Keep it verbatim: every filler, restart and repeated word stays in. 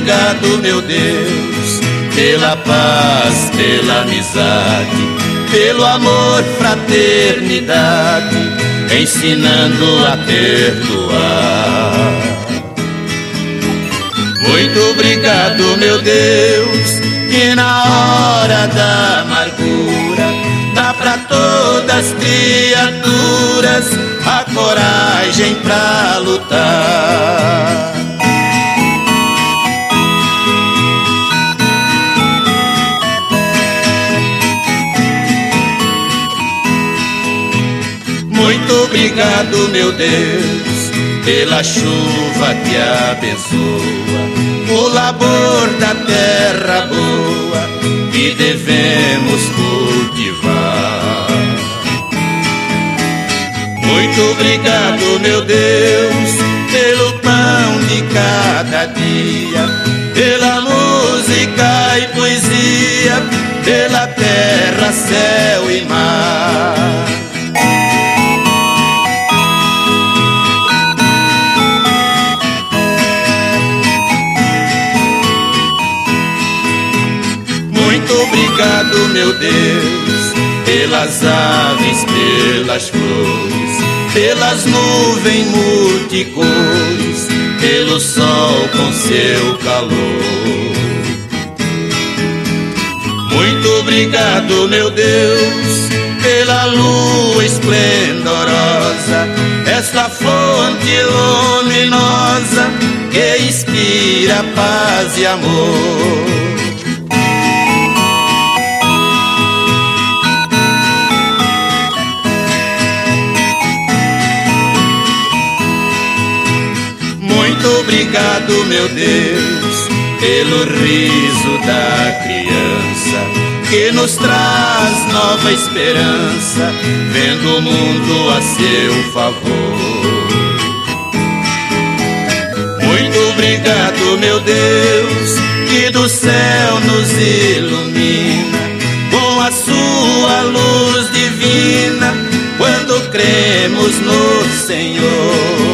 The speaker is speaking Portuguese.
obrigado, meu Deus, pela paz, pela amizade, pelo amor, fraternidade, ensinando a perdoar. Muito obrigado, meu Deus, que na hora da amargura dá pra todas as criaturas a coragem pra lutar. Muito obrigado, meu Deus, pela chuva que abençoa o labor da terra boa que devemos cultivar. Muito obrigado, meu Deus, pelo pão de cada dia, pela música e poesia, pela terra, céu e mar. Muito obrigado, meu Deus, pelas aves, pelas flores, pelas nuvens multicores, pelo sol com seu calor. Muito obrigado, meu Deus, pela lua esplendorosa, esta fonte luminosa que inspira paz e amor. Muito obrigado, meu Deus, pelo riso da criança que nos traz nova esperança, vendo o mundo a seu favor. Muito obrigado, meu Deus, que do céu nos ilumina com a sua luz divina quando cremos no Senhor.